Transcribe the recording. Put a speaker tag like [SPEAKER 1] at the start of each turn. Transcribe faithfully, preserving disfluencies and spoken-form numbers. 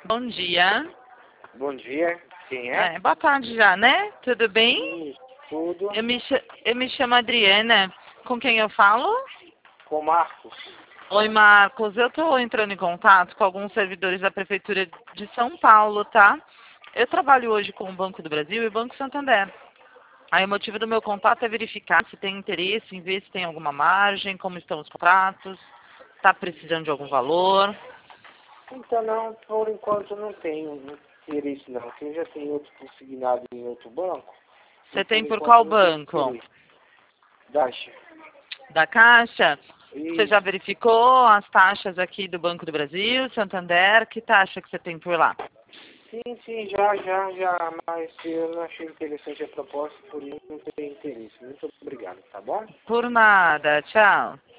[SPEAKER 1] Bom dia.
[SPEAKER 2] Bom dia, quem é?
[SPEAKER 1] É, boa tarde já, né? Tudo bem?
[SPEAKER 2] Isso, tudo.
[SPEAKER 1] Eu me, cha- eu me chamo Adriana. Com quem eu falo?
[SPEAKER 2] Com Marcos.
[SPEAKER 1] Oi, Marcos. Eu estou entrando em contato com alguns servidores da Prefeitura de São Paulo, tá? Eu trabalho hoje com o Banco do Brasil e o Banco Santander. Aí o motivo do meu contato é verificar se tem interesse em ver se tem alguma margem, como estão os contratos, está precisando de algum valor.
[SPEAKER 2] Então não, por enquanto não tenho interesse não, porque eu já tenho outro consignado em outro banco.
[SPEAKER 1] Você
[SPEAKER 2] E
[SPEAKER 1] tem
[SPEAKER 2] por
[SPEAKER 1] por
[SPEAKER 2] enquanto
[SPEAKER 1] qual
[SPEAKER 2] não tenho
[SPEAKER 1] banco?
[SPEAKER 2] interesse. Dasha.
[SPEAKER 1] Da Caixa? Você já
[SPEAKER 2] Isso.
[SPEAKER 1] verificou as taxas aqui do Banco do Brasil, Santander? Que taxa que você tem por lá?
[SPEAKER 2] Sim, sim, já, já, já, mas eu não achei interessante a proposta, por isso não tenho interesse. Muito obrigado, tá bom?
[SPEAKER 1] Por nada. Tchau.